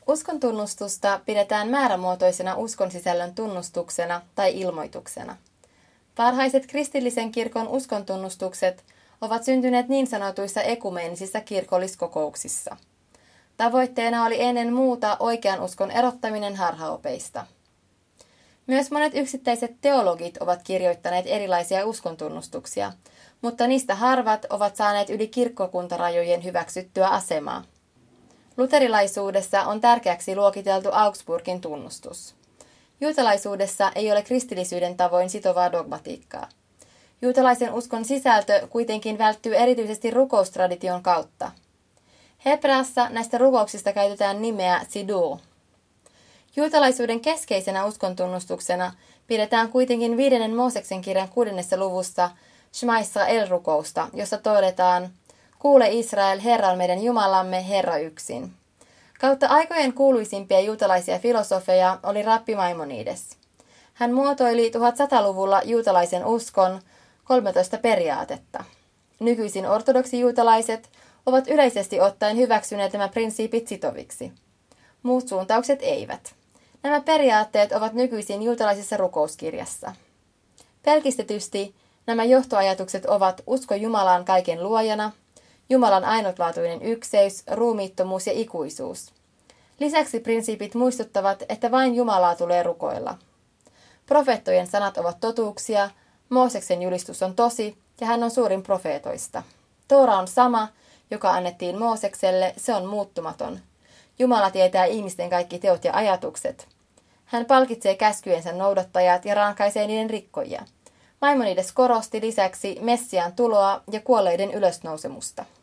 Uskontunnustusta pidetään määrämuotoisena uskonsisällön tunnustuksena tai ilmoituksena. Varhaiset kristillisen kirkon uskontunnustukset ovat syntyneet niin sanotuissa ekumeenisissa kirkolliskokouksissa. Tavoitteena oli ennen muuta oikean uskon erottaminen harhaopeista. Myös monet yksittäiset teologit ovat kirjoittaneet erilaisia uskontunnustuksia, mutta niistä harvat ovat saaneet yli kirkkokuntarajojen hyväksyttyä asemaa. Luterilaisuudessa on tärkeäksi luokiteltu Augsburgin tunnustus. Juutalaisuudessa ei ole kristillisyyden tavoin sitovaa dogmatiikkaa. Juutalaisen uskon sisältö kuitenkin välttyy erityisesti rukoustradition kautta. Hebreassa näistä rukouksista käytetään nimeä sidur. Juutalaisuuden keskeisenä uskontunnustuksena pidetään kuitenkin 5. Mooseksen kirjan 6. luvussa Shema Israel-rukousta, jossa todetaan: Kuule Israel, Herra on meidän Jumalamme, Herra yksin. Kautta aikojen kuuluisimpia juutalaisia filosofeja oli Rabbi Maimonides. Hän muotoili 1100-luvulla juutalaisen uskon 13 periaatetta. Nykyisin ortodoksijuutalaiset ovat yleisesti ottaen hyväksyneet nämä prinsiipit sitoviksi. Muut suuntaukset eivät. Nämä periaatteet ovat nykyisin juutalaisessa rukouskirjassa. Pelkistetysti nämä johtoajatukset ovat usko Jumalaan kaiken luojana, Jumalan ainutlaatuinen ykseys, ruumiittomuus ja ikuisuus. Lisäksi prinsiipit muistuttavat, että vain Jumalaa tulee rukoilla. Profeettojen sanat ovat totuuksia, Mooseksen julistus on tosi ja hän on suurin profeetoista. Toora on sama, joka annettiin Moosekselle, se on muuttumaton. Jumala tietää ihmisten kaikki teot ja ajatukset. Hän palkitsee käskyjensä noudattajat ja rankaisee niiden rikkojia. Maimonides korosti lisäksi Messiaan tuloa ja kuolleiden ylösnousemusta.